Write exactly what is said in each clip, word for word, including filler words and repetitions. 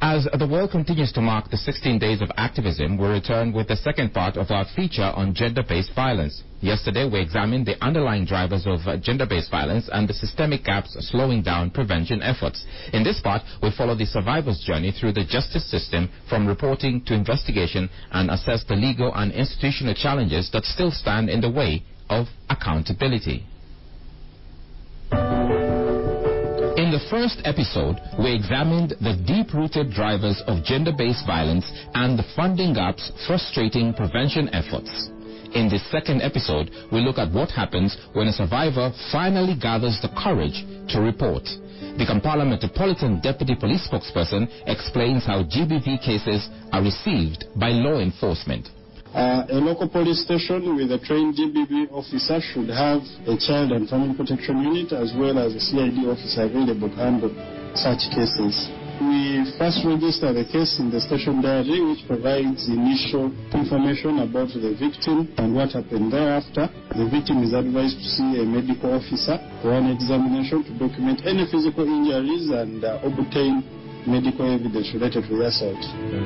As the world continues to mark the sixteen days of activism, we return with the second part of our feature on gender-based violence. Yesterday, we examined the underlying drivers of uh, gender-based violence and the systemic gaps slowing down prevention efforts. In this part, we follow the survivor's journey through the justice system from reporting to investigation and assess the legal and institutional challenges that still stand in the way of accountability. In the first episode, we examined the deep-rooted drivers of gender-based violence and the funding gaps frustrating prevention efforts. In this second episode, we look at what happens when a survivor finally gathers the courage to report. The Kampala Metropolitan Deputy Police Spokesperson explains how G B V cases are received by law enforcement. Uh, a local police station with a trained G B V officer should have a child and family protection unit as well as a C I D officer available to handle such cases. We first register the case in the station diary, which provides initial information about the victim and what happened thereafter. The victim is advised to see a medical officer for an examination to document any physical injuries and uh, obtain medical evidence related to the assault.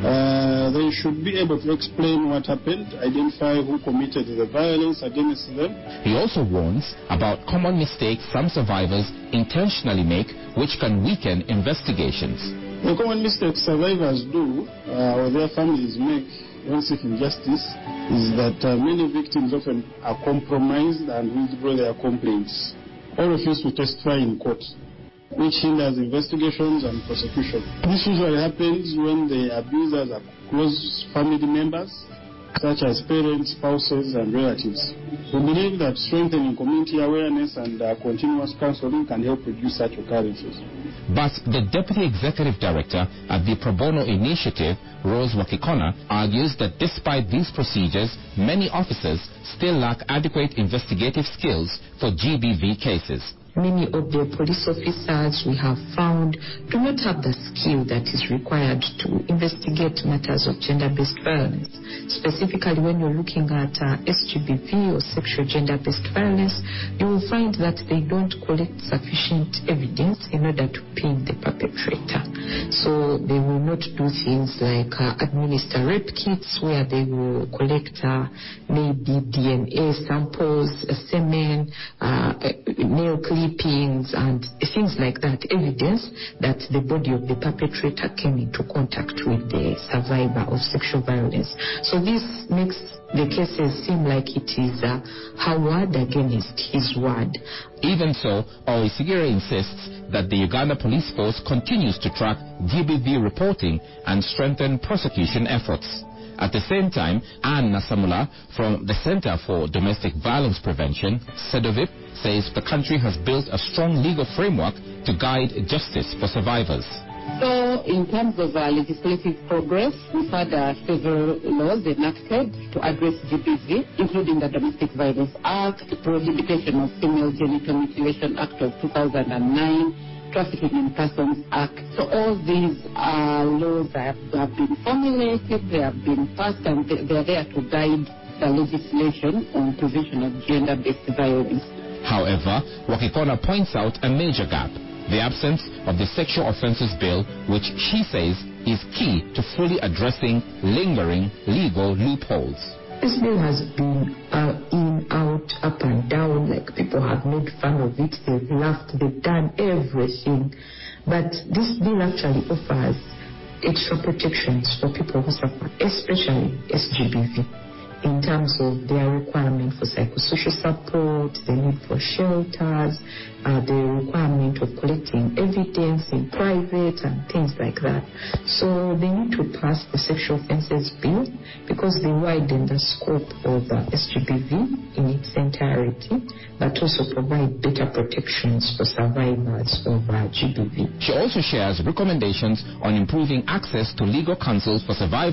Uh, they should be able to explain what happened, identify who committed the violence against them. He also warns about common mistakes some survivors intentionally make, which can weaken investigations. The common mistakes survivors do, uh, or their families make when seeking justice, is that uh, many victims often are compromised and withdraw their complaints or refuse to testify in court, which hinders investigations and prosecution. This usually happens when the abusers are close family members, such as parents, spouses, and relatives. We believe that strengthening community awareness and uh, continuous counseling can help reduce such occurrences. But the Deputy Executive Director at the Pro Bono Initiative, Rose Wakikona, argues that despite these procedures, many officers still lack adequate investigative skills for G B V cases. Many of the police officers we have found do not have the skill that is required to investigate matters of gender-based violence. Specifically, when you're looking at uh, S G B V or sexual gender-based violence, you will find that they don't collect sufficient evidence in order to pin the perpetrator. So they will not do things like uh, administer rape kits where they will collect uh, maybe D N A samples, uh, semen, uh, nail clippings and things like that, evidence that the body of the perpetrator came into contact with the survivor of sexual violence. So this makes the cases seem like it is uh, her word against his word. Even so, Oisigire insists that the Uganda Police Force continues to track G B V reporting and strengthen prosecution efforts. At the same time, Anne Nasamula from the Center for Domestic Violence Prevention, CEDOVIP, says the country has built a strong legal framework to guide justice for survivors. So, in terms of uh, legislative progress, we've had uh, several laws enacted to address G B V, including the Domestic Violence Act, the Prohibition of Female Genital Mutilation Act of two thousand nine, Trafficking in Persons Act. So all these uh, laws have, have been formulated, they have been passed, and they, they are there to guide the legislation on prevention of gender-based violence. However, Wakikona points out a major gap: the absence of the Sexual Offences Bill, which she says is key to fully addressing lingering legal loopholes. This bill has been uh, in, out, up and down, like people have made fun of it, they've laughed, they've done everything. But this bill actually offers extra protections for people who suffer, especially S G B V, in terms of their requirement for psychosocial support, the need for shelters, uh, the requirement of collecting evidence in private and things like that. So they need to pass the Sexual Offences Bill because they widen the scope of uh, S G B V in its entirety, but also provide better protections for survivors of uh, G B V. She also shares recommendations on improving access to legal counsel for survivors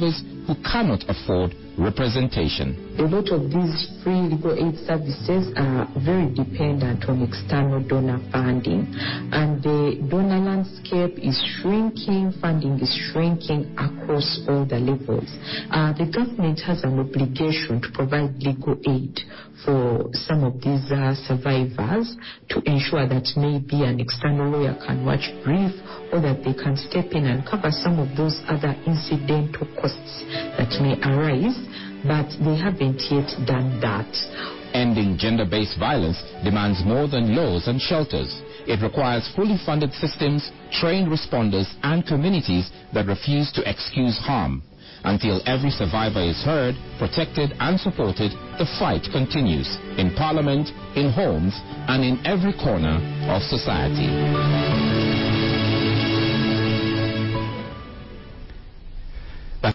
who cannot afford representation. A lot of these free legal aid services are very dependent on external donor funding, and the donor landscape is shrinking, funding is shrinking across all the levels. Uh, the government has an obligation to provide legal aid for some of these uh, survivors to ensure that maybe an external lawyer can watch brief, or that they can step in and cover some of those other incidental costs that may arise, but they haven't yet done that. Ending gender-based violence demands more than laws and shelters. It requires fully funded systems, trained responders, and communities that refuse to excuse harm. Until every survivor is heard, protected, and supported, the fight continues in Parliament, in homes, and in every corner of society.